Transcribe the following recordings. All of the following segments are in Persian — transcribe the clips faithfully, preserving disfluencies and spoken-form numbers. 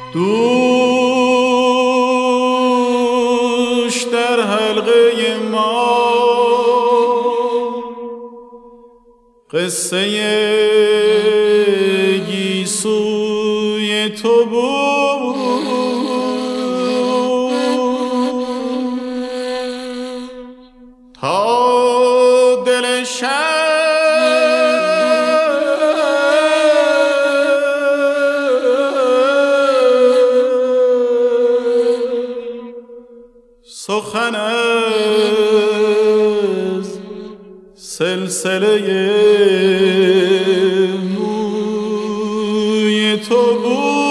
دوش در حلقه ما قصه گیسوی تو بود. تا دل شب سخن از سلسله موی تو بود.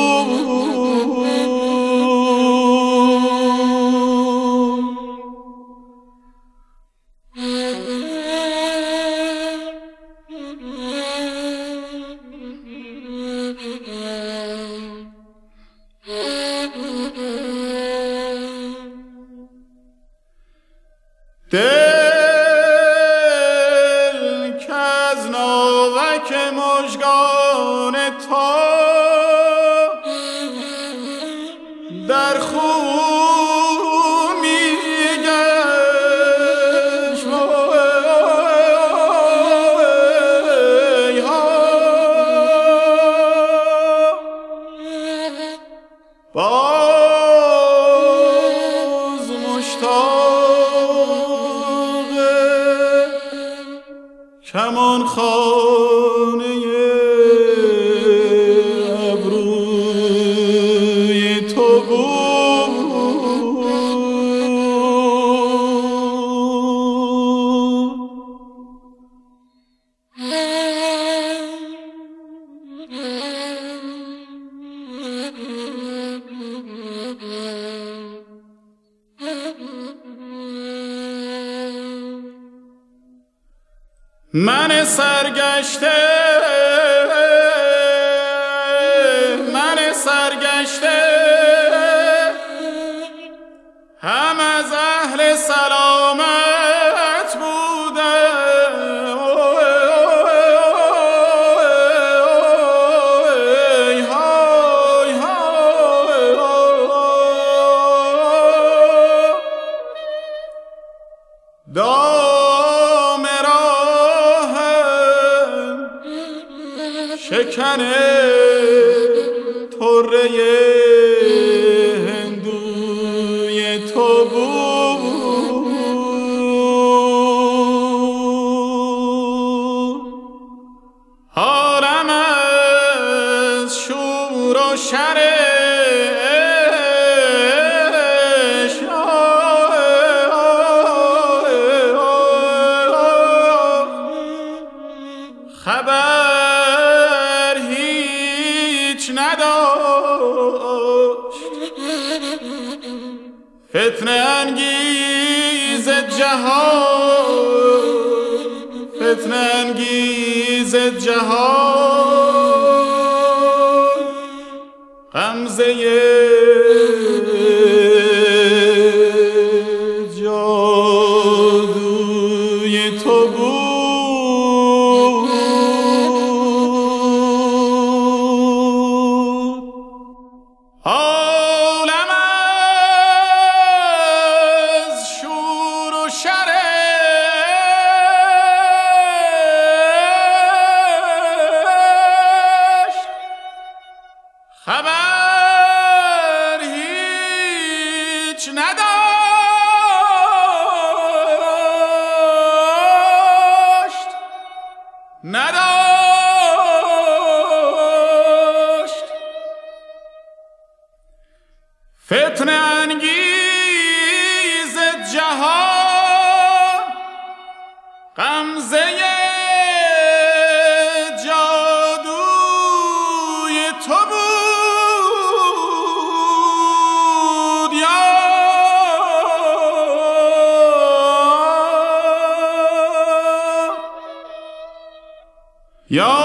دل که از ناوک مژگان تو در خون میگشت باز مشتاق کمان خانه ابروی تو بود. من سرگشته من سرگشته هم از اهل سلامت بودم. شکن طره هندوی تو بود. حالم از شور و شرش خبر نداشت. فتنه انگیز جهان فتنه انگیز جهان غمزه جادوی تو بود. عالم از شور و شرش خبر هیچ نداشت نداشت فتنه انگیز جهان غمزه جادوی تو بود. یا یا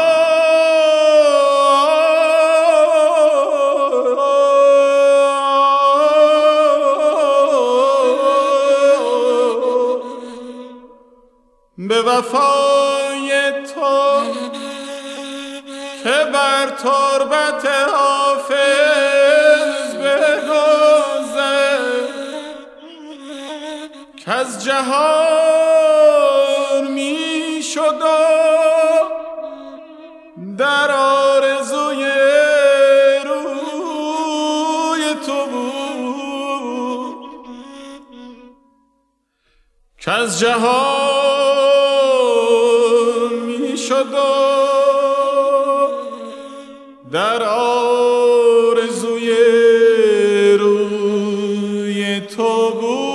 به وفای تو که بر تربت حافظ جهان می شد در آرزوی روی تو بود که از جهان می شد در آرزوی روی تو بود.